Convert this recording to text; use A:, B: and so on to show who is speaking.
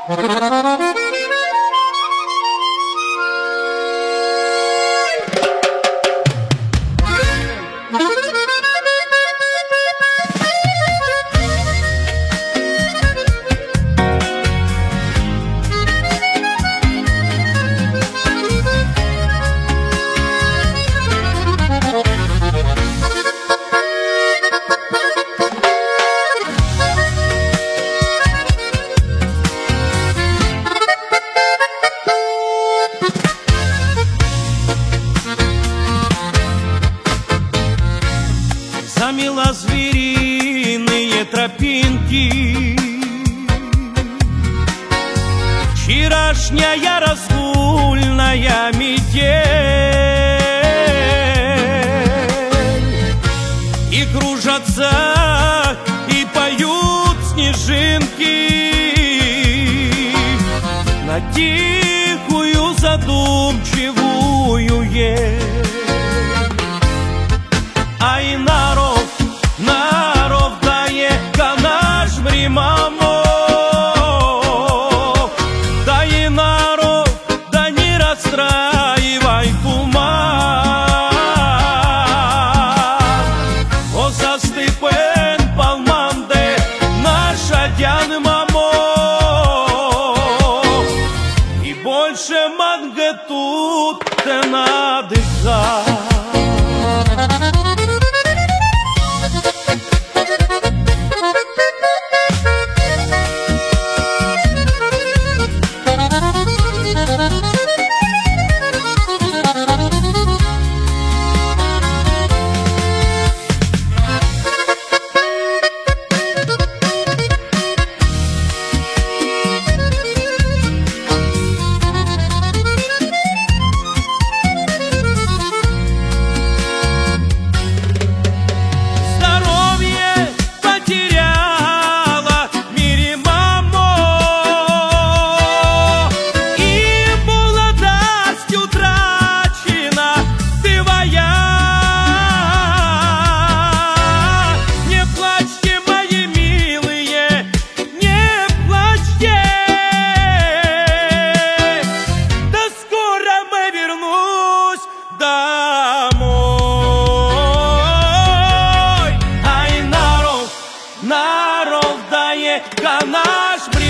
A: Замела звериные тропинки вчерашняя разгульная метель, и кружатся, и поют снежинки на тихую задумчивую ель. Ай, народ, да е канаш мамо, да и народ, да не расстраивай кума. О застыпен палманде наша дян мамо, и больше манга тут те надыхать. Народ, да е канаш